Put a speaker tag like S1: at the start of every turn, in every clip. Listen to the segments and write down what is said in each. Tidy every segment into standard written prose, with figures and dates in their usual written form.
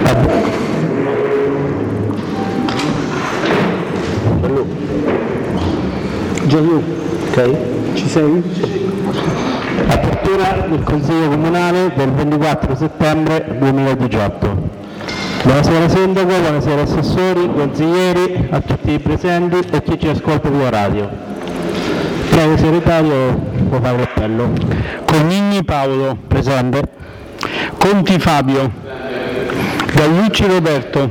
S1: Gianlu, ok? Ci sei? Apertura del Consiglio Comunale del 24 settembre 2018. Buonasera Sindaco, buonasera Assessori, consiglieri, a tutti i presenti e chi ci ascolta via radio. Prego Segretario, può fare l'appello.
S2: Cognini Paolo.
S1: Presente.
S2: Conti Fabio. Gallucci Roberto.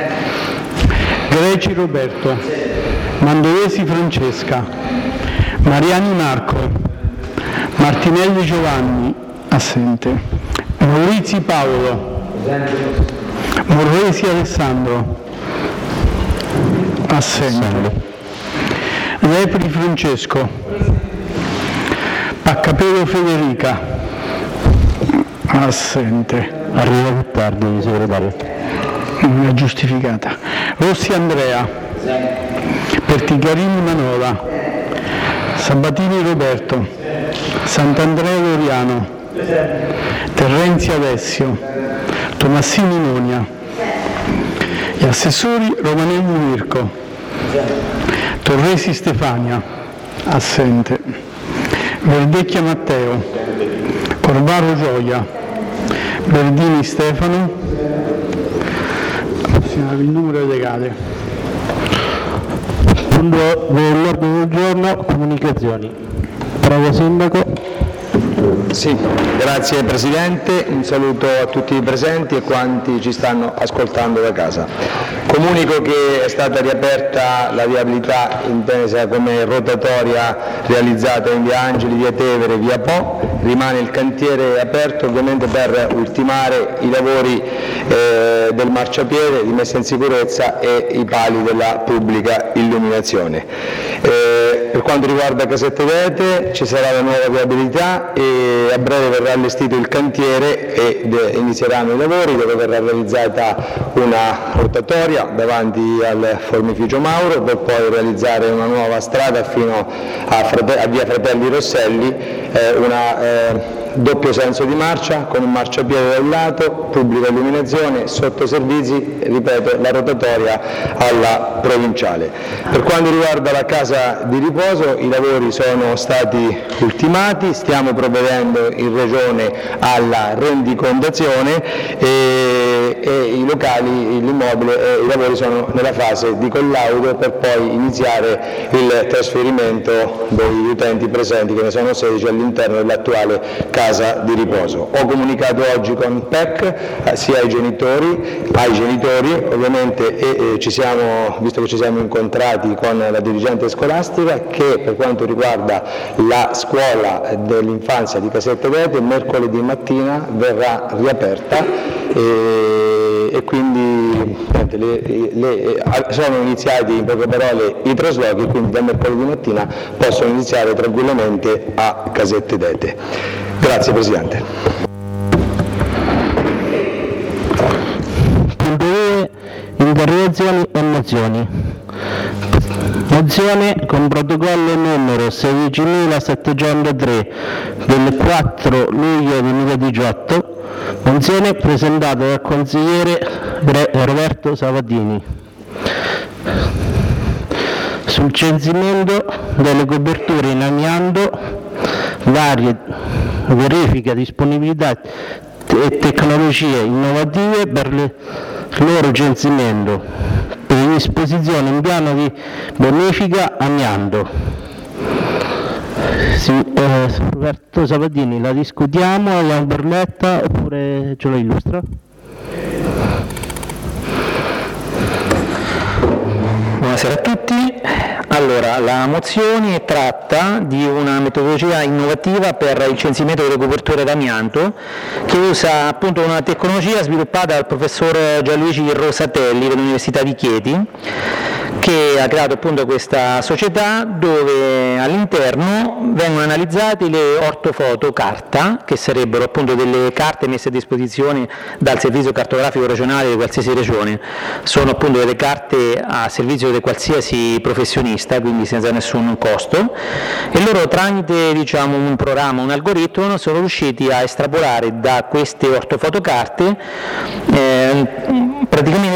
S2: Greci Roberto. Mandolesi Francesca. Mariani Marco. Martinelli Giovanni. Assente. Maurizi Paolo. Morresi Alessandro. Assente. Lepri Francesco. Paccapelo Federica. Assente.
S1: Arriva più tardi, Segretario.
S2: Non è giustificata. Rossi Andrea. Perticarini Manola. Sabatini Roberto. Sant'Andrea Loriano. Terrenzi Alessio. Tomassini Monia. Gli assessori Romanelli Mirko. Torresi Stefania. Assente. Verdecchia Matteo. Corvaro Gioia. Verdini Stefano. Il numero legale.
S1: Punto dell'ordine del giorno, comunicazioni. Prego Sindaco.
S3: Sì, grazie Presidente, un saluto a tutti i presenti e quanti ci stanno ascoltando da casa. Comunico che è stata riaperta la viabilità intesa come rotatoria realizzata in via Angeli, via Tevere, via Po. Rimane il cantiere aperto ovviamente per ultimare i lavori del marciapiede di messa in sicurezza e i pali della pubblica illuminazione. Per quanto riguarda Casette d'Ete ci sarà la nuova viabilità e a breve verrà allestito il cantiere e inizieranno i lavori dove verrà realizzata una rotatoria davanti al formificio Mauro per poi realizzare una nuova strada fino a via Fratelli Rosselli, una doppio senso di marcia con un marciapiede da un lato, pubblica illuminazione, sottoservizi, ripeto, la rotatoria alla provinciale. Per quanto riguarda la casa di riposo i lavori sono stati ultimati, stiamo provvedendo in Regione alla rendicontazione e i locali, l'immobile e i lavori sono nella fase di collaudo per poi iniziare il trasferimento degli utenti presenti, che ne sono 16 all'interno dell'attuale casa di riposo. Ho comunicato oggi con PEC sia ai genitori ovviamente e visto che ci siamo incontrati con la dirigente scolastica, che per quanto riguarda la scuola dell'infanzia di Casette d'Ete mercoledì mattina verrà riaperta e quindi sono iniziati in poche parole i traslochi, quindi da mercoledì mattina possono iniziare tranquillamente a Casette d'Ete. Grazie Presidente.
S1: Punto 2. Interrogazioni e mozioni. Mozione con protocollo numero 16.703 del 4 luglio 2018. Mozione presentata dal consigliere Roberto Sabatini sul censimento delle coperture in amianto, varie verifica disponibilità e tecnologie innovative per il loro censimento, predisposizione in piano di bonifica amianto. Roberto Sabatini, la discutiamo, la berletta oppure ce lo illustra?
S4: Buonasera a tutti. Allora, la mozione tratta di una metodologia innovativa per il censimento delle coperture d'amianto che usa appunto una tecnologia sviluppata dal professor Gianluigi Rosatelli dell'Università di Chieti, che ha creato appunto questa società dove all'interno vengono analizzate le ortofoto carta, che sarebbero appunto delle carte messe a disposizione dal servizio cartografico regionale di qualsiasi regione. Sono appunto delle carte a servizio di qualsiasi professionista, quindi senza nessun costo, e loro tramite un programma, un algoritmo, sono riusciti a estrapolare da queste ortofotocarte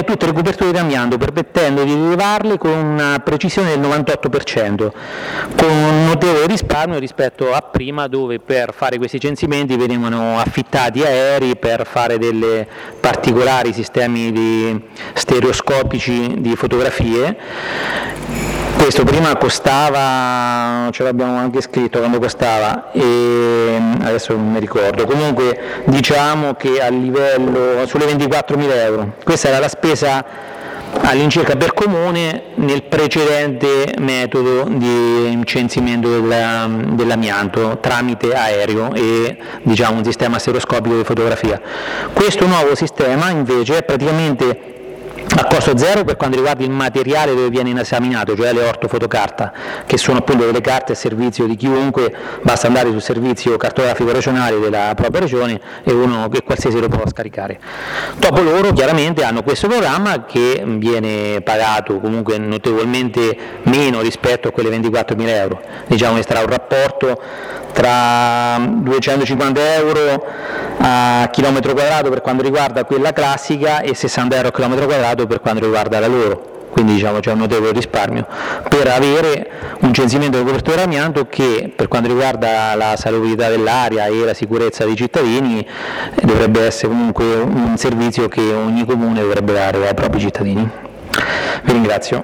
S4: tutte le coperture d'amianto, permettendo di rilevarle con una precisione del 98%, con un notevole risparmio rispetto a prima, dove per fare questi censimenti venivano affittati aerei per fare delle particolari sistemi stereoscopici di fotografie. Questo prima costava, ce l'abbiamo anche scritto quando costava, e adesso non mi ricordo, comunque diciamo che a livello sulle 24.000 euro, questa era la spesa all'incirca per comune nel precedente metodo di censimento dell'amianto tramite aereo e diciamo un sistema stereoscopico di fotografia. Questo nuovo sistema invece è praticamente a costo zero per quanto riguarda il materiale dove viene esaminato, cioè le ortofotocarta, che sono appunto delle carte a servizio di chiunque, basta andare sul servizio cartografico regionale della propria regione e uno che qualsiasi lo può scaricare. Dopo loro chiaramente hanno questo programma che viene pagato comunque notevolmente meno rispetto a quelle 24.000 euro, diciamo che sarà un rapporto tra 250 euro a chilometro quadrato per quanto riguarda quella classica e 60 euro a chilometro quadrato per quanto riguarda la loro, quindi diciamo c'è un notevole risparmio per avere un censimento di copertura amianto che per quanto riguarda la salubrità dell'aria e la sicurezza dei cittadini dovrebbe essere comunque un servizio che ogni comune dovrebbe dare ai propri cittadini. Vi ringrazio.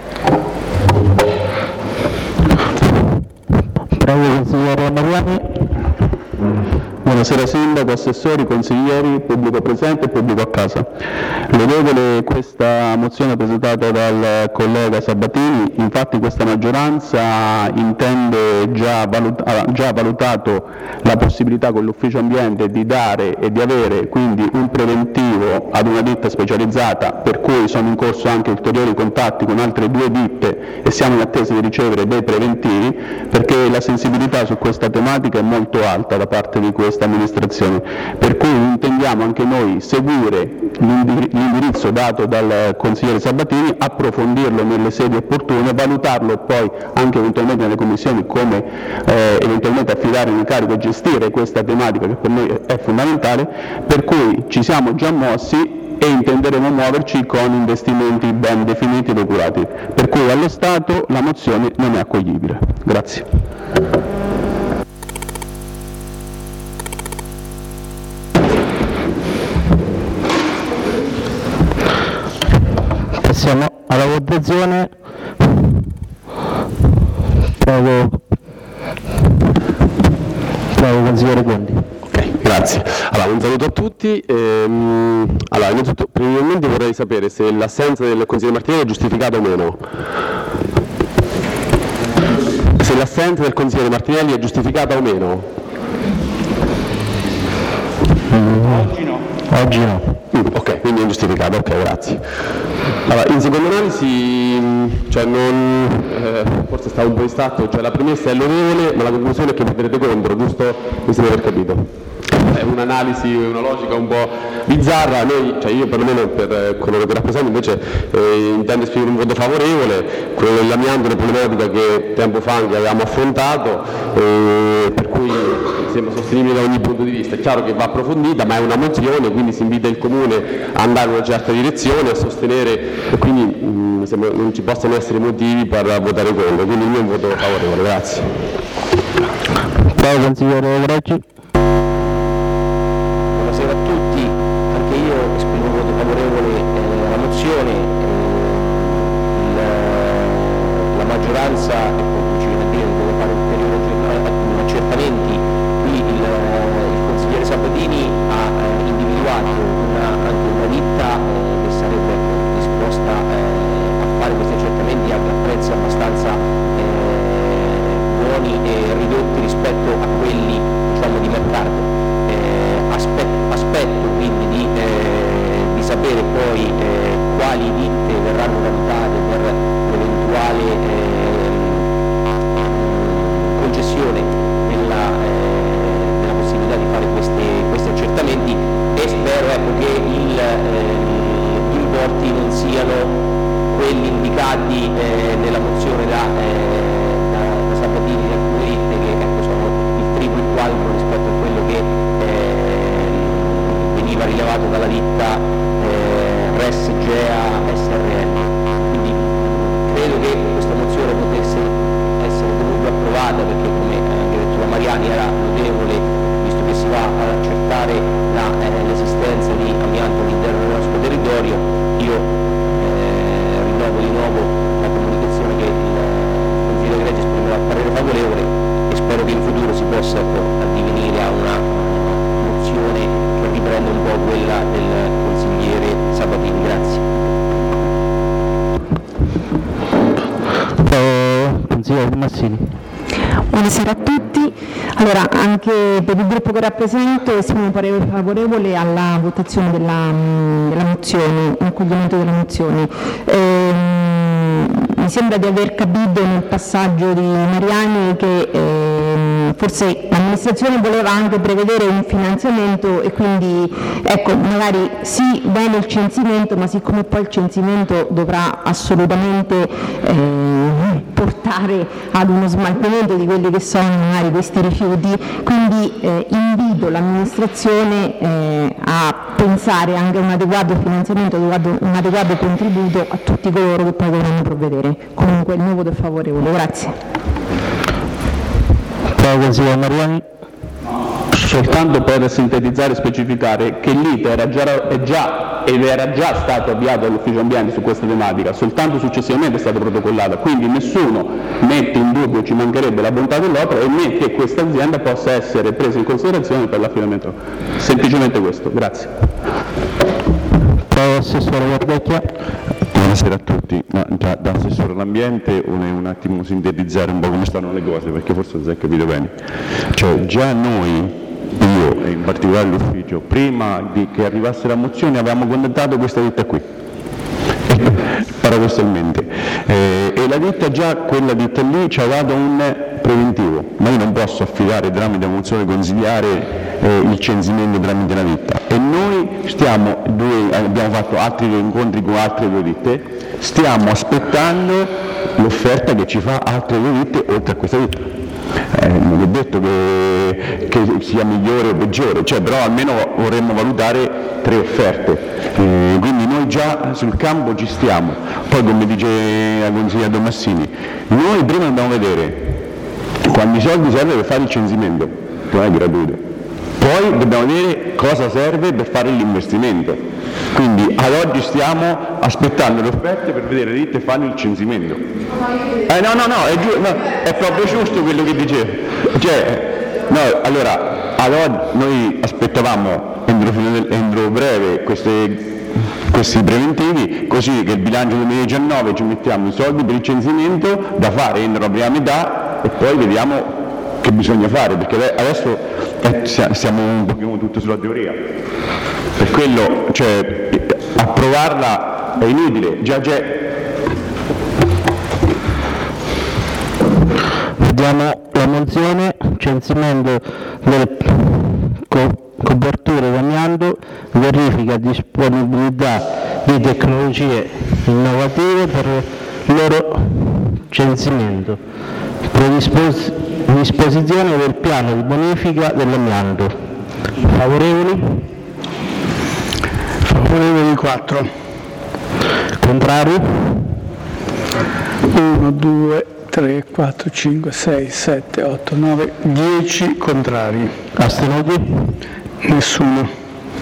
S1: Prego, consigliere Mariani.
S5: Buonasera Sindaco, assessori, consiglieri, pubblico presente e pubblico a casa. Lodevole questa mozione presentata dal collega Sabatini, infatti questa maggioranza intende ha già valutato la possibilità con l'ufficio ambiente di dare e di avere quindi un preventivo ad una ditta specializzata, per cui sono in corso anche ulteriori contatti con altre 2 ditte e siamo in attesa di ricevere dei preventivi, perché la sensibilità su questa tematica è molto alta da parte di questa amministrazione, per cui intendiamo anche noi seguire l'indirizzo dato dal consigliere Sabatini, approfondirlo nelle sedi opportune, valutarlo poi anche eventualmente nelle commissioni come eventualmente affidare un incarico e gestire questa tematica che per noi è fondamentale, per cui ci siamo già mossi e intenderemo muoverci con investimenti ben definiti ed oculati, per cui allo Stato la mozione non è accoglibile. Grazie.
S1: Passiamo alla votazione. Prego consigliere Gondi.
S5: Ok, grazie. Allora, un saluto a tutti. Allora, innanzitutto, preliminarmente vorrei sapere se l'assenza del consigliere Martinelli è giustificata o meno. Se l'assenza del consigliere Martinelli è giustificata o meno.
S1: Oggi no.
S5: Ok, quindi è giustificata, ok, grazie. Allora, in seconda analisi, forse stavo un po' distratto, la premessa è lodevole, ma la conclusione è che voterete contro, giusto? Mi sembra di aver capito. È un'analisi, una logica un po' bizzarra, io perlomeno per coloro che rappresento invece intendo esprimere un voto favorevole. Quello dell'amianto è una problematica che tempo fa anche avevamo affrontato, per cui sembra sostenibile da ogni punto di vista. È chiaro che va approfondita, ma è una mozione, quindi si invita il Comune a andare in una certa direzione, a sostenere, e quindi mi sembra non ci possano essere motivi per votare contro, quindi il mio è un voto favorevole. Grazie.
S1: Prego consigliere Grecci.
S6: Buonasera a tutti, anche io esprimo un voto favorevole alla mozione. La maggioranza, ci viene a dire che deve fare ulteriori accertamenti. Qui il consigliere Sabatini ha individuato anche una ditta che sarebbe disposta a fare questi accertamenti anche a prezzi abbastanza buoni e ridotti rispetto a quelli di mercato. Aspetto quindi di sapere poi quali ditte verranno valutate per l'eventuale concessione della possibilità di fare questi accertamenti, e spero che gli importi non siano quelli indicati nella mozione da Sabatini di alcune ditte, che sono il triplo il quadro rispetto a quello che veniva rilevato dalla ditta Res Gea che in futuro si possa addivenire a una mozione che riprenda un po' quella del consigliere Sabatini. Grazie.
S1: Consigliere Tomassini.
S7: Buonasera a tutti. Allora, anche per il gruppo che rappresento esprimo parere favorevole alla votazione della mozione, accoglimento della mozione. Mi sembra di aver capito nel passaggio di Mariani che forse l'amministrazione voleva anche prevedere un finanziamento e quindi ecco, magari sì, bene il censimento, ma siccome poi il censimento dovrà assolutamente portare ad uno smaltimento di quelli che sono magari questi rifiuti, quindi invito l'amministrazione a pensare anche a un adeguato finanziamento, un adeguato contributo a tutti coloro che poi dovranno provvedere. Comunque il mio voto è favorevole. Grazie.
S1: Consigliere Mariani.
S5: Soltanto per sintetizzare e specificare che l'iter era già stato avviato all'ufficio ambiente su questa tematica, soltanto successivamente è stato protocollato, quindi nessuno mette in dubbio, ci mancherebbe la bontà dell'opera e né che questa azienda possa essere presa in considerazione per l'affidamento. Semplicemente questo, grazie.
S1: Assessore Verdecchia.
S8: Buonasera a tutti. Da assessore all'ambiente volevo un attimo sintetizzare un po' come stanno le cose, perché forse non si è capito bene. Cioè già noi, io e in particolare l'ufficio, prima che arrivasse la mozione avevamo contattato questa ditta qui, paradossalmente, e la ditta già, quella ditta lì ci ha dato un preventivo, ma io non posso affidare tramite la mozione consigliare il censimento tramite la ditta, e noi abbiamo fatto altri incontri con altre due ditte, stiamo aspettando l'offerta che ci fa altre due ditte oltre a questa ditta. Non è detto che sia migliore o peggiore, però almeno vorremmo valutare 3 offerte, quindi noi già sul campo ci stiamo. Poi, come dice la consigliera Tomassini, noi prima dobbiamo vedere quanti soldi serve per fare il censimento, che non è gratuito, poi dobbiamo vedere cosa serve per fare l'investimento, quindi ad oggi stiamo aspettando le offerte per vedere le ditte fanno il censimento. È proprio giusto quello che dicevo, allora ad oggi noi aspettavamo entro breve questi preventivi, così che il bilancio 2019 ci mettiamo i soldi per il censimento da fare entro la prima metà e poi vediamo che bisogna fare, perché adesso siamo un pochino tutto sulla teoria, per quello approvarla è inutile, già c'è.
S1: Vediamo la mozione, censimento delle coperture d'amianto, verifica disponibilità di tecnologie innovative per il loro censimento, disposizione del piano di bonifica dell'amianto. Favorevoli?
S2: Favorevoli 4.
S1: Contrari?
S2: 1, 2, 3, 4, 5, 6, 7, 8, 9, 10 contrari.
S1: Astenuti?
S2: Nessuno.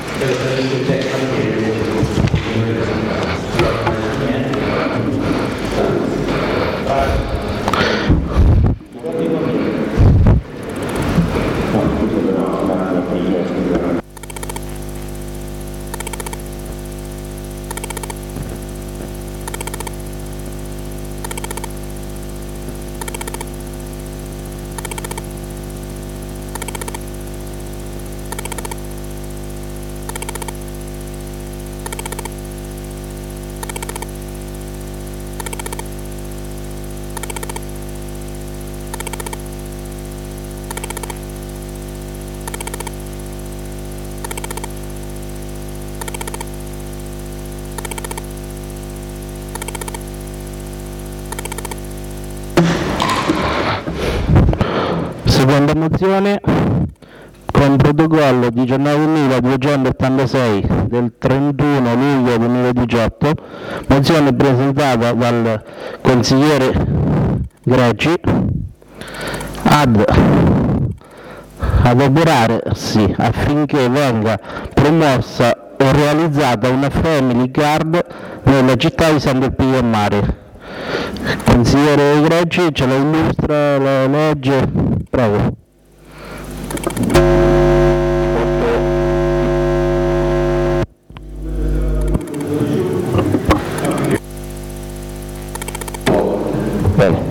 S1: Seconda mozione, con protocollo 19.286 del 31 luglio 2018, mozione presentata dal consigliere Greggi ad adoperarsi affinché venga promossa e realizzata una family card nella città di Sant'Elpidio a Mare, Consigliere Greggi, ce la illustra la legge? Prego.
S6: Bene.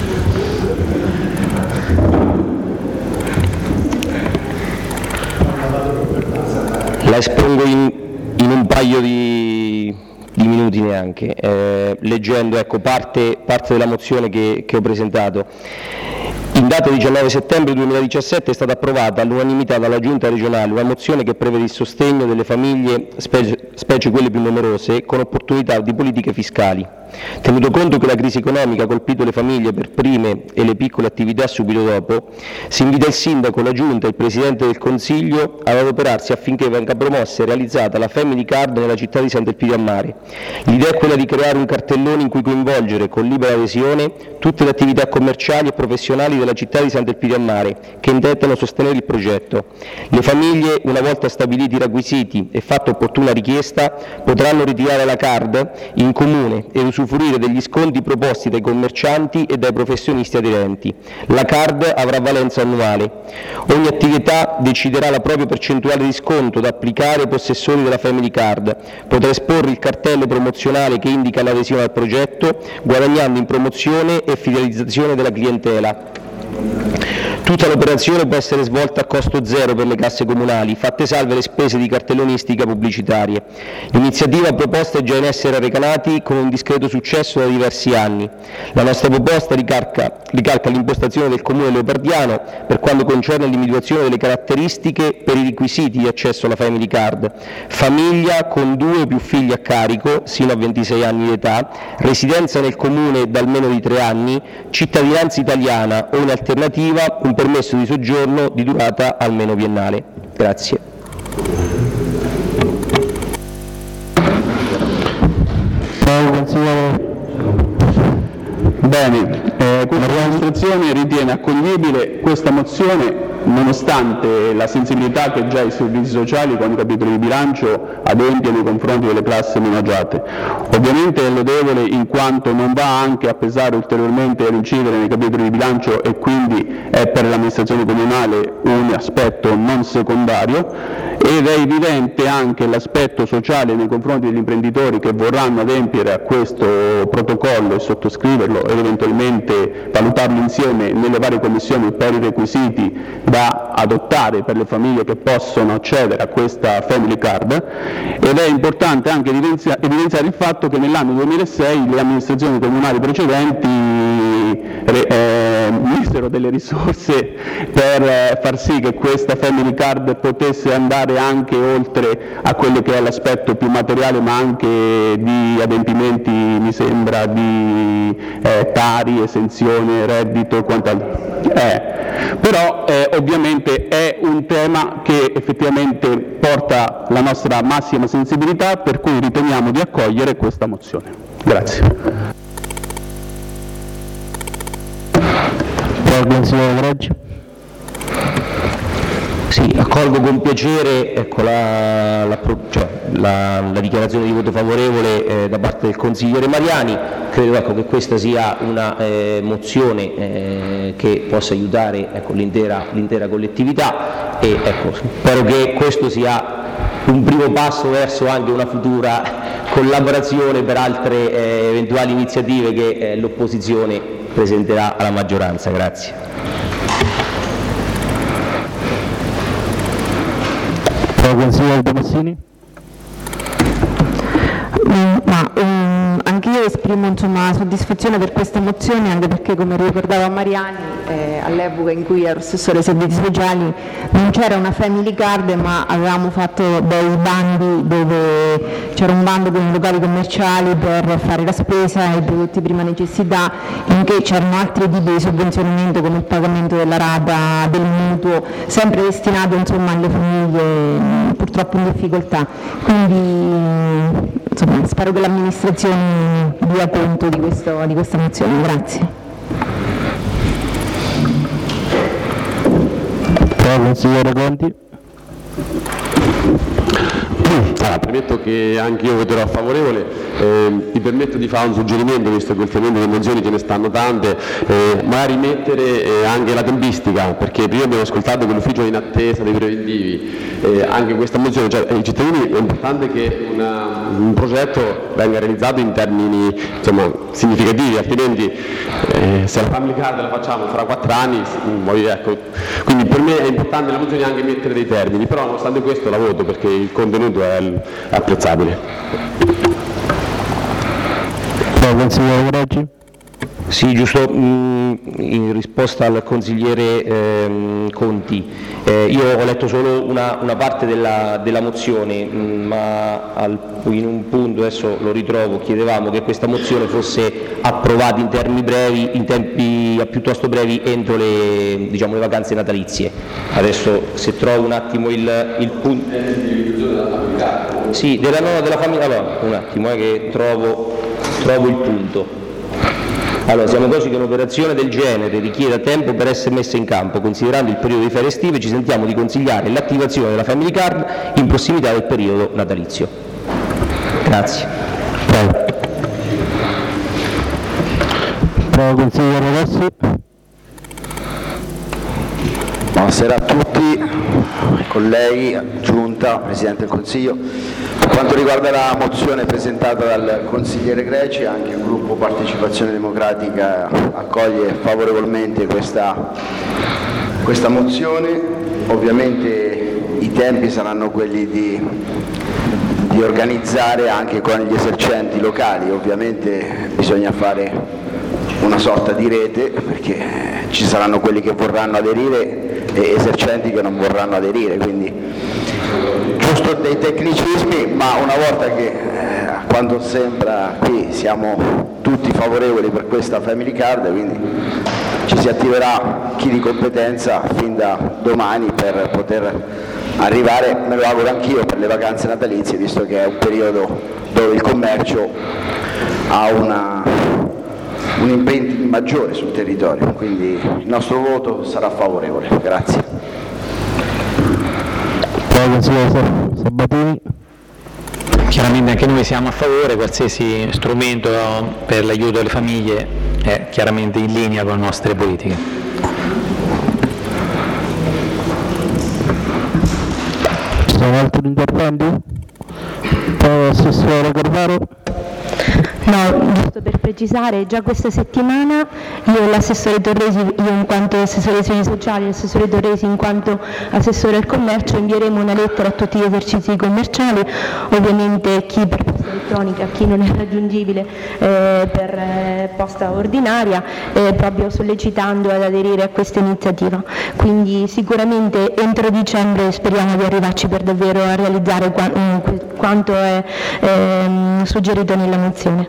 S6: La espongo in un paio di minuti neanche, leggendo parte della mozione che ho presentato. In data 19 settembre 2017 è stata approvata all'unanimità dalla Giunta regionale una mozione che prevede il sostegno delle famiglie, specie quelle più numerose, con opportunità di politiche fiscali. Tenuto conto che la crisi economica ha colpito le famiglie per prime e le piccole attività subito dopo, si invita il Sindaco, la Giunta e il Presidente del Consiglio ad adoperarsi affinché venga promossa e realizzata la Family Card nella città di Sant'Elpidio a Mare. L'idea è quella di creare un cartellone in cui coinvolgere con libera adesione tutte le attività commerciali e professionali della città di Sant'Elpidio a Mare che intendano sostenere il progetto. Le famiglie, una volta stabiliti i requisiti e fatta opportuna richiesta, potranno ritirare la card in comune e usufruire degli sconti proposti dai commercianti e dai professionisti aderenti. La card avrà valenza annuale. Ogni attività deciderà la propria percentuale di sconto da applicare ai possessori della Family Card. Potrà esporre il cartello promozionale che indica l'adesione al progetto, guadagnando in promozione e fidelizzazione della clientela. Tutta l'operazione può essere svolta a costo zero per le casse comunali, fatte salve le spese di cartellonistica pubblicitarie. L'iniziativa proposta è già in essere a Recanati con un discreto successo da diversi anni. La nostra proposta ricalca l'impostazione del Comune leopardiano per quanto concerne l'individuazione delle caratteristiche per i requisiti di accesso alla Family Card: famiglia con 2 o più figli a carico, sino a 26 anni di età, residenza nel Comune da almeno di 3 anni, cittadinanza italiana o in alternativa un permesso di soggiorno di durata almeno biennale. Grazie.
S5: Bene, l'amministrazione ritiene accoglibile questa mozione nonostante la sensibilità che già i servizi sociali con i capitoli di bilancio adempiono nei confronti delle classi meno agiate. Ovviamente è lodevole in quanto non va anche a pesare ulteriormente e ad incidere nei capitoli di bilancio e quindi è per l'amministrazione comunale un aspetto non secondario, ed è evidente anche l'aspetto sociale nei confronti degli imprenditori che vorranno adempiere a questo protocollo e sottoscriverlo ed eventualmente valutarlo insieme nelle varie commissioni per i requisiti da adottare per le famiglie che possono accedere a questa Family Card. Ed è importante anche evidenziare il fatto che nell'anno 2006 le amministrazioni comunali precedenti misero delle risorse per far sì che questa Family Card potesse andare anche oltre a quello che è l'aspetto più materiale, ma anche di adempimenti, mi sembra, di tari, esenzione, reddito e quant'altro. Però ovviamente è un tema che effettivamente porta la nostra massima sensibilità, per cui riteniamo di accogliere questa mozione. Grazie.
S6: Sì, accolgo con piacere la dichiarazione di voto favorevole da parte del consigliere Mariani. Credo che questa sia una mozione che possa aiutare l'intera collettività e spero che questo sia un primo passo verso anche una futura collaborazione per altre eventuali iniziative che l'opposizione presenterà alla maggioranza. Grazie.
S1: Consigliere Tomassini?
S7: Anch'io esprimo soddisfazione per questa mozione, anche perché, come ricordava Mariani, all'epoca in cui ero assessore ai servizi sociali non c'era una Family Card, ma avevamo fatto dei bandi dove c'era un bando con i locali commerciali per fare la spesa e i prodotti prima necessità, in che c'erano altri tipi di sovvenzionamento come il pagamento della rata del mutuo, sempre destinato alle famiglie purtroppo in difficoltà. Quindi spero che l'amministrazione dia conto di questa mozione. Grazie.
S1: Consigliere Conti?
S8: premetto che anche io voterò favorevole, mi permetto di fare un suggerimento, visto che ultimamente le mozioni ce ne stanno tante, magari mettere anche la tempistica, perché prima abbiamo ascoltato che l'ufficio è in attesa dei preventivi, anche questa mozione, cioè ai cittadini è importante che un progetto venga realizzato in termini significativi, altrimenti se la family card la facciamo fra 4 anni, ecco. Quindi per me è importante la mozione anche mettere dei termini, però nonostante questo la voto perché il contenuto è apprezzabile.
S1: Consigliere Greggi?
S6: Sì, giusto in risposta al consigliere Conti, io ho letto solo una parte della mozione, ma in un punto, adesso lo ritrovo, chiedevamo che questa mozione fosse approvata in tempi piuttosto brevi entro le vacanze natalizie. Adesso se trovo un attimo il punto. Sì, della famiglia, allora, un attimo che trovo il punto. Allora, siamo consci che un'operazione del genere richieda tempo per essere messa in campo, considerando il periodo di ferie estive ci sentiamo di consigliare l'attivazione della Family Card in prossimità del periodo natalizio. Grazie.
S1: Prego, consigliere Rossi.
S9: Buonasera a tutti, colleghi, Giunta, Presidente del Consiglio. Per quanto riguarda la mozione presentata dal consigliere Greci, anche il gruppo Partecipazione Democratica accoglie favorevolmente questa mozione. Ovviamente i tempi saranno quelli di organizzare anche con gli esercenti locali, ovviamente bisogna fare una sorta di rete, perché ci saranno quelli che vorranno aderire e esercenti che non vorranno aderire, quindi giusto dei tecnicismi, ma una volta che a quanto sembra qui siamo tutti favorevoli per questa Family Card, quindi ci si attiverà chi di competenza fin da domani per poter arrivare, me lo auguro anch'io, per le vacanze natalizie, visto che è un periodo dove il commercio ha un impegno maggiore sul territorio, quindi il nostro voto sarà favorevole. Grazie.
S1: Sabatini.
S4: Chiaramente anche noi siamo a favore, qualsiasi strumento per l'aiuto alle famiglie è chiaramente in linea con le nostre politiche.
S1: Ci sono altri interventi? Assessore Carvaro?
S7: No, giusto per precisare, già questa settimana io e l'assessore Torresi, io in quanto assessore ai servizi sociali, l'assessore Torresi in quanto assessore al commercio, invieremo una lettera a tutti gli esercizi commerciali, ovviamente chi per posta elettronica, chi non è raggiungibile per posta ordinaria, proprio sollecitando ad aderire a questa iniziativa. Quindi sicuramente entro dicembre speriamo di arrivarci per davvero a realizzare quanto è suggerito nella mozione.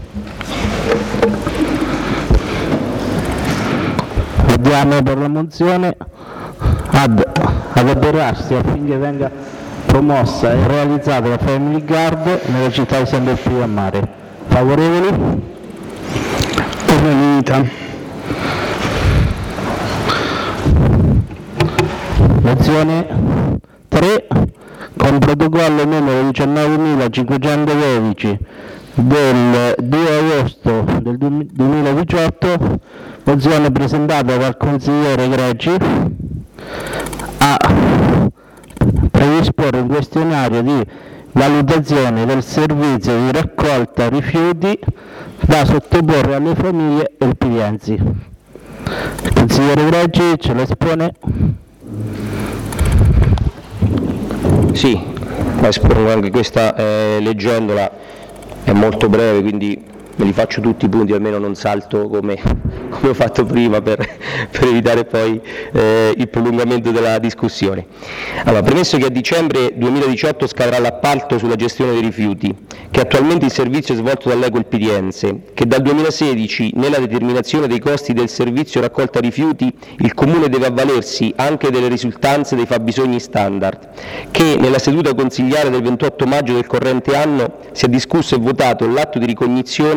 S1: Chiediamo per la mozione ad adoperarsi affinché venga promossa e realizzata la Family Card nella città di San Delfino a Mare. Favorevoli?
S2: Unanimità.
S1: Mozione 3 con protocollo numero 19.512 del 2 agosto del 2018, mozione presentata dal consigliere Greggi a predisporre un questionario di valutazione del servizio di raccolta rifiuti da sottoporre alle famiglie elpidiensi. Il consigliere Greggi ce lo espone.
S6: Sì, la espongo anche questa leggendola, è molto breve, quindi me li faccio tutti i punti, almeno non salto come ho fatto prima per evitare poi il prolungamento della discussione. Allora, premesso che a dicembre 2018 scadrà l'appalto sulla gestione dei rifiuti, che attualmente il servizio è svolto dall'Eco Elpidiense, che dal 2016 nella determinazione dei costi del servizio raccolta rifiuti il Comune deve avvalersi anche delle risultanze dei fabbisogni standard, che nella seduta consigliare del 28 maggio del corrente anno si è discusso e votato l'atto di ricognizione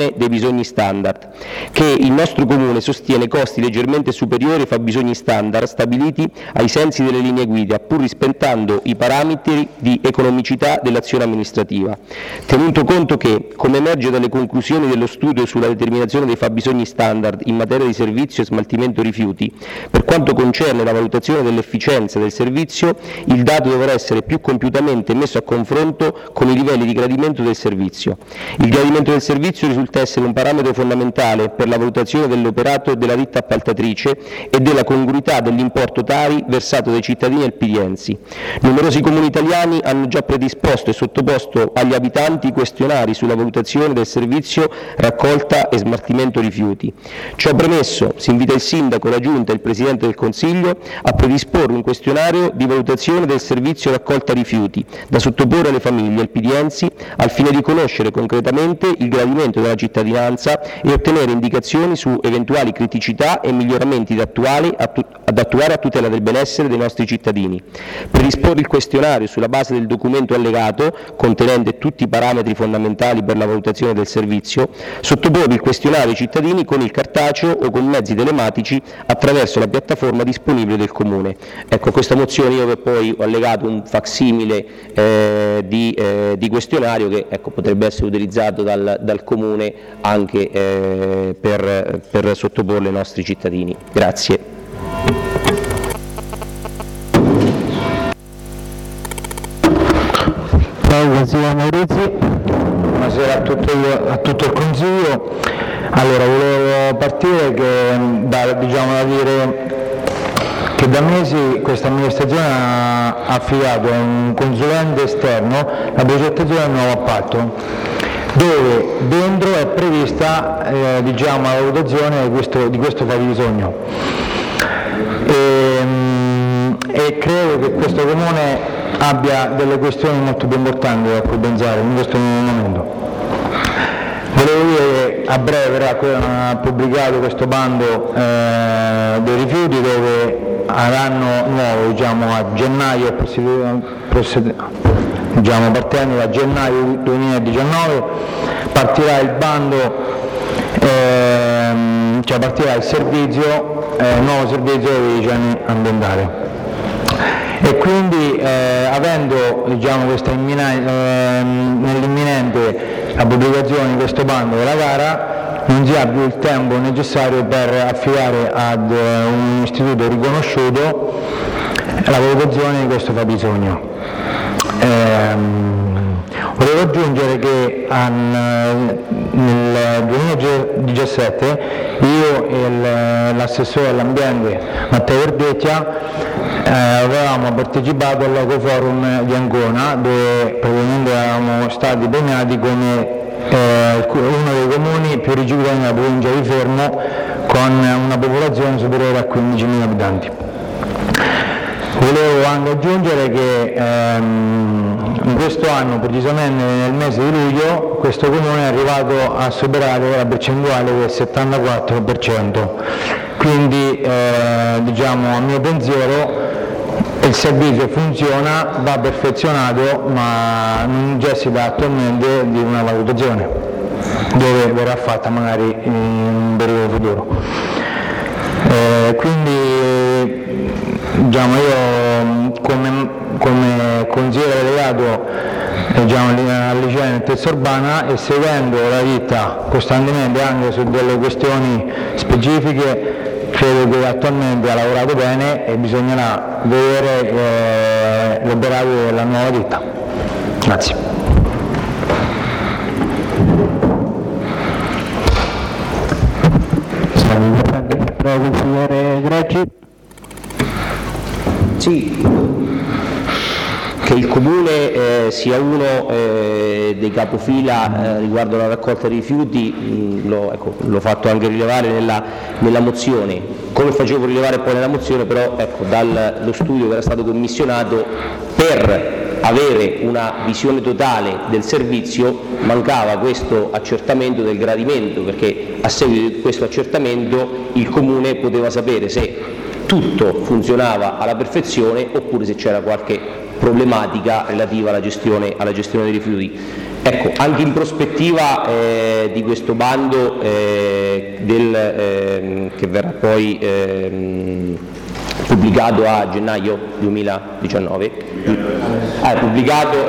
S6: valutazione dei bisogni standard, che il nostro Comune sostiene costi leggermente superiori ai fabbisogni standard stabiliti ai sensi delle linee guida, pur rispettando i parametri di economicità dell'azione amministrativa. Tenuto conto che, come emerge dalle conclusioni dello studio sulla determinazione dei fabbisogni standard in materia di servizio e smaltimento rifiuti, per quanto concerne la valutazione dell'efficienza del servizio, il dato dovrà essere più compiutamente messo a confronto con i livelli di gradimento del servizio. Il gradimento del servizio risulta essere un parametro fondamentale per la valutazione dell'operato della ditta appaltatrice e della congruità dell'importo tari versato dai cittadini alpiriensi. Numerosi comuni italiani hanno già predisposto e sottoposto agli abitanti questionari sulla valutazione del servizio raccolta e smaltimento rifiuti. Ciò premesso, si invita il Sindaco, la Giunta e il Presidente del Consiglio a predisporre un questionario di valutazione del servizio raccolta rifiuti da sottoporre alle famiglie alpiriensi al fine di conoscere concretamente il gradimento della cittadinanza e ottenere indicazioni su eventuali criticità e miglioramenti da attuare a tutela del benessere dei nostri cittadini. Predisporre il questionario sulla base del documento allegato, contenente tutti i parametri fondamentali per la valutazione del servizio, sottoporre il questionario ai cittadini con il cartaceo o con mezzi telematici attraverso la piattaforma disponibile del Comune. Ecco, questa mozione io poi ho allegato un facsimile di questionario che potrebbe essere utilizzato dal Comune anche per sottoporlo ai nostri cittadini. Grazie.
S4: Buonasera a tutto il Consiglio. Allora, volevo partire da dire che da mesi questa amministrazione ha affidato a un consulente esterno la progettazione del nuovo appalto, dove dentro è prevista la valutazione di questo fabbisogno. E credo che questo Comune abbia delle questioni molto più importanti da cui pensare in questo momento. Volevo dire che a breve verrà pubblicato questo bando dei rifiuti, dove avranno nuovo a gennaio, partendo da gennaio 2019, partirà il bando, partirà il servizio, nuovo servizio di igiene ambientale. E quindi avendo questa nell'imminente la pubblicazione di questo bando della gara, non si ha più il tempo necessario per affidare ad un istituto riconosciuto la valutazione di questo fabbisogno. Volevo aggiungere che nel 2017 io e l'assessore all'ambiente Matteo Verdecchia avevamo partecipato all'Ecoforum di Ancona, dove praticamente eravamo stati premiati come uno dei comuni più rigiudicati della provincia di Fermo, con una popolazione superiore a 15.000 abitanti. Volevo anche aggiungere che in questo anno, precisamente nel mese di luglio, questo Comune è arrivato a superare la percentuale del 74%. Quindi a mio pensiero il servizio funziona, va perfezionato, ma non necessita attualmente di una valutazione, dove verrà fatta magari in un periodo futuro. Quindi io come consigliere delegato all'igiene e terza urbana, e seguendo la ditta costantemente anche su delle questioni specifiche, credo che attualmente ha lavorato bene e bisognerà vedere l'operato della nuova ditta. Grazie.
S1: Prego, consigliere Greggi.
S6: Sì, che il Comune sia uno dei capofila riguardo alla raccolta dei rifiuti, l'ho fatto anche rilevare nella mozione. Come facevo rilevare poi nella mozione, però dallo studio che era stato commissionato, per avere una visione totale del servizio mancava questo accertamento del gradimento, perché a seguito di questo accertamento il Comune poteva sapere se tutto funzionava alla perfezione oppure se c'era qualche problematica relativa alla gestione dei rifiuti. Ecco, anche in prospettiva di questo bando che verrà poi pubblicato a gennaio 2019, pubblicato,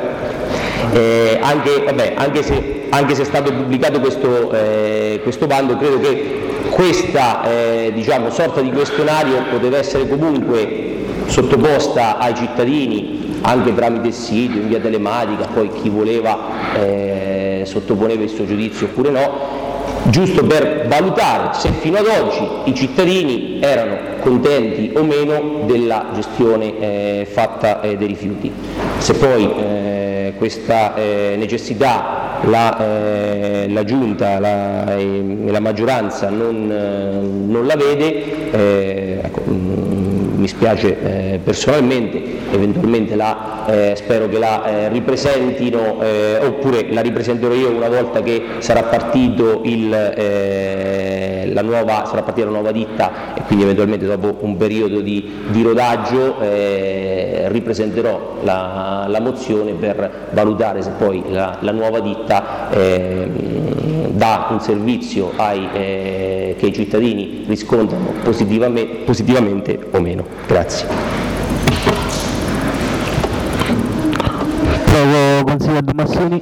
S6: anche se è stato pubblicato questo bando, credo che questa sorta di questionario poteva essere comunque sottoposta ai cittadini anche tramite il sito, in via telematica, poi chi voleva sottoponeva il suo giudizio oppure no, giusto per valutare se fino ad oggi i cittadini erano contenti o meno della gestione fatta dei rifiuti. Se poi questa necessità la Giunta e la maggioranza non la vede, mi spiace personalmente, eventualmente spero che la ripresentino, oppure la ripresenterò io una volta che sarà partito la nuova ditta, e quindi eventualmente dopo un periodo di rodaggio ripresenterò la mozione per valutare se poi la nuova ditta dà un servizio che i cittadini riscontrano positivamente o meno. Grazie.
S1: Prego, consigliere Dommassini.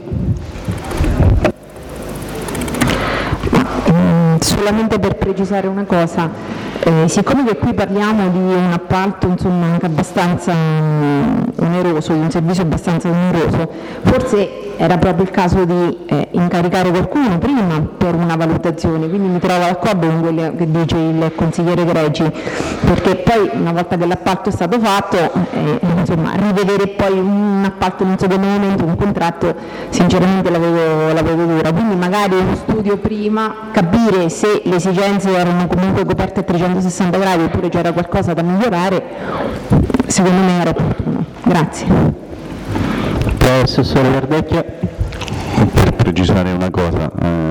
S7: Solamente per precisare una cosa, siccome che qui parliamo di un appalto anche abbastanza oneroso, di un servizio abbastanza oneroso, forse era proprio il caso di incaricare qualcuno prima per una valutazione, quindi mi trovo d'accordo con quello che dice il consigliere Gregi, perché poi una volta che l'appalto è stato fatto, rivedere poi un appalto in un secondo momento, un contratto, sinceramente la vedo dura, quindi magari uno studio prima, capire se le esigenze erano comunque coperte a 360 gradi oppure c'era qualcosa da migliorare, secondo me era opportuno. Grazie.
S1: Assessore Verdecchia.
S8: Per precisare una cosa,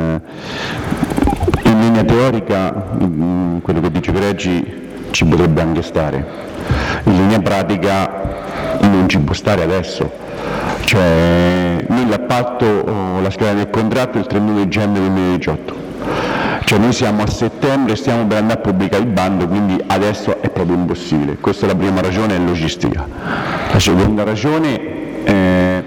S8: in linea teorica quello che dice Gregi ci potrebbe anche stare, in linea pratica non ci può stare adesso, cioè noi l'appalto, la scadenza del contratto è il 31 dicembre 2018, cioè noi siamo a settembre, stiamo per andare a pubblicare il bando, quindi adesso è proprio impossibile. Questa è la prima ragione, è logistica. La seconda ragione è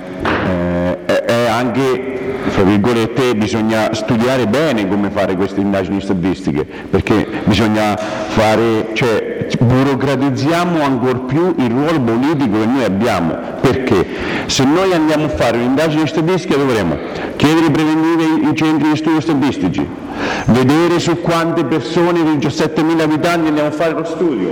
S8: anche, fra virgolette, bisogna studiare bene come fare queste indagini statistiche, perché bisogna burocratizziamo ancor più il ruolo politico che noi abbiamo, perché se noi andiamo a fare un'indagine statistica dovremo chiedere preventive ai centri di studio statistici, vedere su quante persone di 17.000 abitanti andiamo a fare lo studio,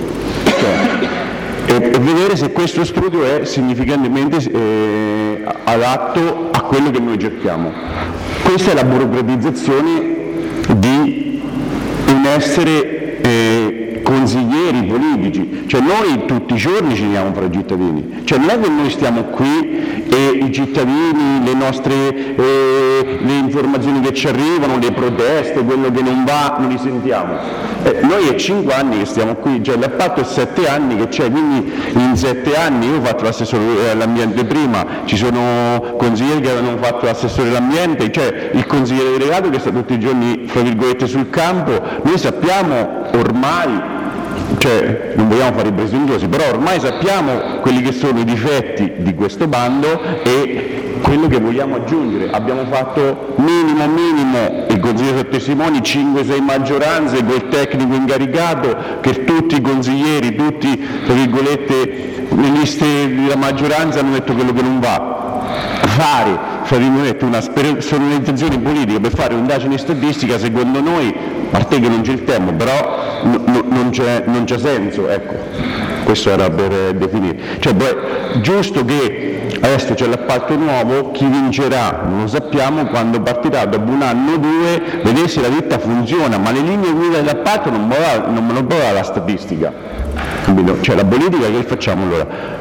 S8: e vedere se questo studio è significativamente adatto a quello che noi cerchiamo. Questa è la burocratizzazione di un essere consiglieri politici, cioè noi tutti i giorni ci diamo fra i cittadini, cioè non è che noi stiamo qui e i cittadini, le informazioni che ci arrivano, le proteste, quello che non va, non li sentiamo. Noi è 5 anni che stiamo qui, cioè l'appalto è 7 anni che c'è, quindi in 7 anni io ho fatto l'assessore all'ambiente prima, ci sono consiglieri che avevano fatto l'assessore all'ambiente, cioè il consigliere delegato che sta tutti i giorni fra virgolette sul campo. Noi sappiamo ormai, cioè non vogliamo fare i presuntuosi, però ormai sappiamo quelli che sono i difetti di questo bando e quello che vogliamo aggiungere. Abbiamo fatto minimo, il consigliere fa testimoni, 5-6 maggioranze col tecnico incaricato, che tutti i consiglieri, tutti tra virgolette le liste della maggioranza hanno detto quello che non va. Fare, fra virgolette, una spersonalizzazione politica per fare un'indagine statistica, secondo noi, a parte che non c'è il tempo, però non c'è senso, ecco. Questo era per definire. Cioè, poi, giusto che adesso c'è l'appalto nuovo, chi vincerà non lo sappiamo, quando partirà dopo 1 anno o 2, vedere se la ditta funziona, ma le linee guida dell'appalto non me lo può dare la statistica, capito? Cioè la politica che facciamo allora?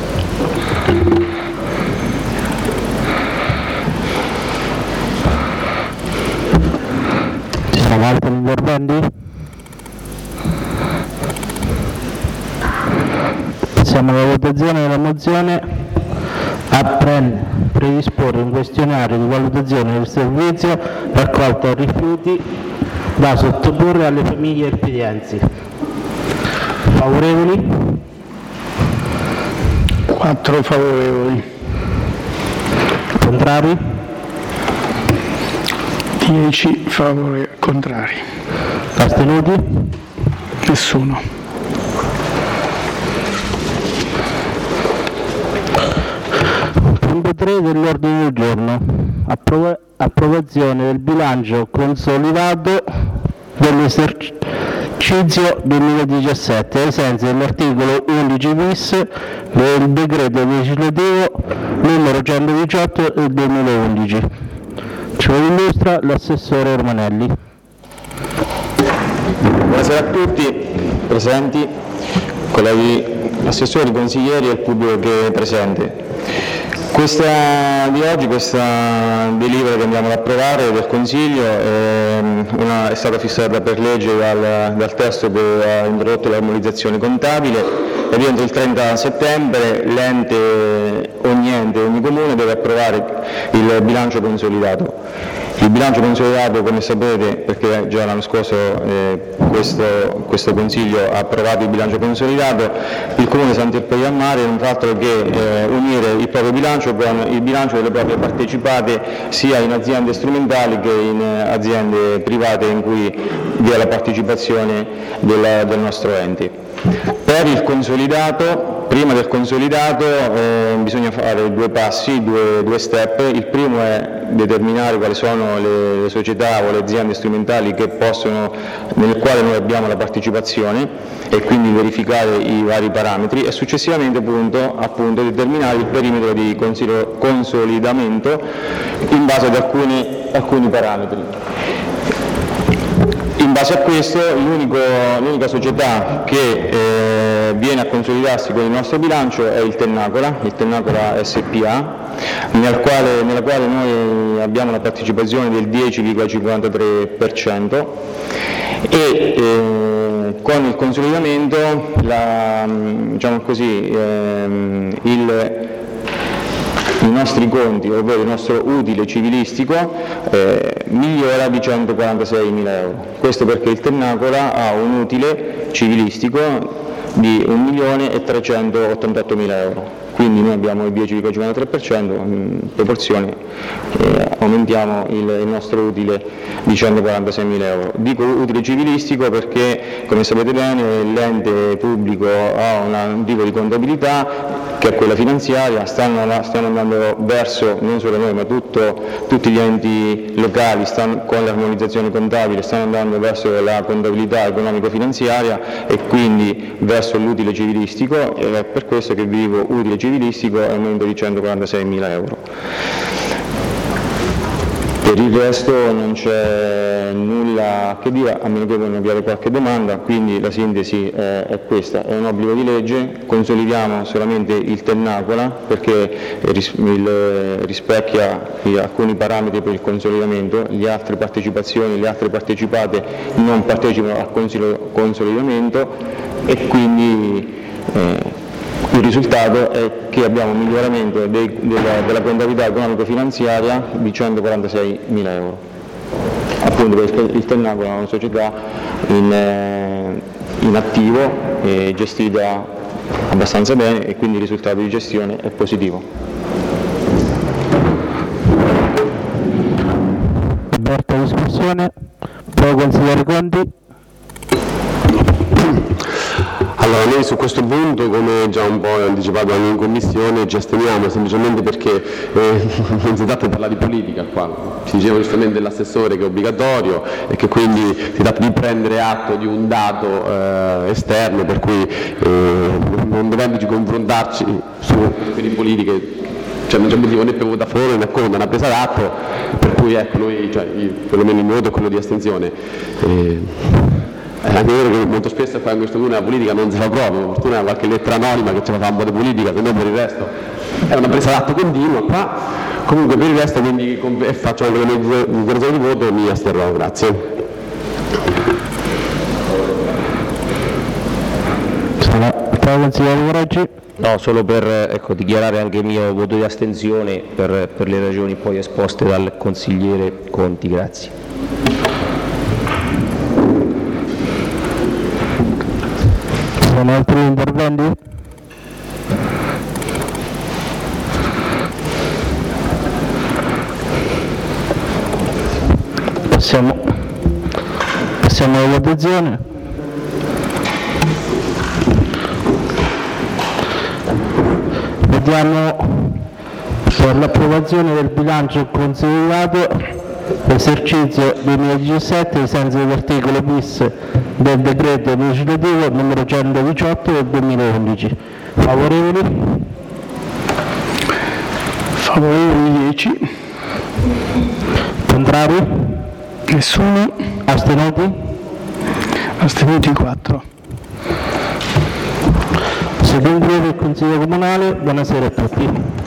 S1: Ci sono altri interventi? Passiamo alla votazione della mozione. a predisporre un questionario di valutazione del servizio raccolta rifiuti da sottoporre alle famiglie irpidiensi. Favorevoli?
S2: 4 favorevoli.
S1: Contrari?
S2: 10 favorevoli. Contrari.
S1: Astenuti?
S2: Nessuno.
S1: Punto 3 dell'ordine del giorno. Approvazione del bilancio consolidato dell'esercizio 2017 ai sensi dell'articolo 11 bis del decreto legislativo numero 118 del 2011. Ce lo illustra l'assessore Romanelli.
S3: Buonasera a tutti, presenti, colleghi assessori, consiglieri e il pubblico che è presente. Questa di oggi, questa delibera che andiamo ad approvare del Consiglio è stata fissata per legge dal testo che ha introdotto l'armonizzazione contabile e entro il 30 settembre l'ente, ogni ente, ogni comune deve approvare il bilancio consolidato. Il bilancio consolidato, come sapete, perché già l'anno scorso questo Consiglio ha approvato il bilancio consolidato, il Comune Sant'Irpegio al Mare non fa altro che unire il proprio bilancio con il bilancio delle proprie partecipate sia in aziende strumentali che in aziende private in cui vi è la partecipazione del nostro ente. Per il consolidato, prima del consolidato bisogna fare due passi, due step. Il primo è determinare quali sono le società o le aziende strumentali nel quale noi abbiamo la partecipazione e quindi verificare i vari parametri e successivamente appunto determinare il perimetro di consolidamento in base ad alcuni parametri. In base a questo l'unica società che viene a consolidarsi con il nostro bilancio è il Tennacora SPA, nella quale noi abbiamo una partecipazione del 10,53% e con il consolidamento i nostri conti, ovvero il nostro utile civilistico, migliora di 146.000 euro. Questo perché il Tennacora ha un utile civilistico di 1.388.000 euro. Quindi noi abbiamo il 10,53%, in proporzione aumentiamo il nostro utile di 146.000 euro. Dico utile civilistico perché, come sapete bene, l'ente pubblico ha un tipo di contabilità che è quella finanziaria, stanno andando verso, non solo noi, ma tutti gli enti locali con l'armonizzazione contabile stanno andando verso la contabilità economico-finanziaria e quindi verso l'utile civilistico, e è per questo che vi dico utile civilistico è un aumento di 146.000 euro. Per il resto non c'è nulla che dire, a meno che voi non abbiate qualche domanda, quindi la sintesi è questa, è un obbligo di legge, consolidiamo solamente il Tennacora perché rispecchia alcuni parametri per il consolidamento, le altre partecipazioni, le altre partecipate non partecipano al consolidamento e quindi il risultato è che abbiamo un miglioramento della contabilità economico-finanziaria di 146.000 euro. Appunto perché il Tennacora è una società in attivo e gestita abbastanza bene e quindi il risultato di gestione è positivo.
S1: Aperta discussione, può consigliere Conti.
S8: Allora, noi su questo punto, come già un po' anticipato anche in Commissione, ci asteniamo semplicemente perché non si tratta di parlare di politica qua, si diceva giustamente dell'assessore che è obbligatorio e che quindi si tratta di prendere atto di un dato esterno, per cui non dovendoci confrontarci su questioni politiche, cioè non c'è motivo né per votare a favore né a contro, una presa d'atto, per cui ecco, noi, perlomeno il mio voto è quello di astensione. È anche vero che molto spesso qua in questo comune la politica non si fa proprio, per fortuna qualche lettera anonima che ci fa un po' di politica, se no per il resto è una presa d'atto continua qua. Comunque per il resto quindi faccio anche la mia dichiarazione di voto e mi asterrò, grazie.
S1: Prego, consigliere Correggi.
S6: No, solo per dichiarare anche il mio voto di astensione per le ragioni poi esposte dal consigliere Conti. Grazie.
S1: Sono altri interventi? Passiamo alla votazione. Vediamo per l'approvazione del bilancio consolidato esercizio 2017 ai sensi dell'articolo bis del decreto legislativo numero 118 del 2011. Favorevoli?
S2: Favorevoli 10.
S1: Contrari?
S2: Nessuno.
S1: Astenuti?
S2: Astenuti 4.
S1: Secondo il Consiglio Comunale, buonasera a tutti.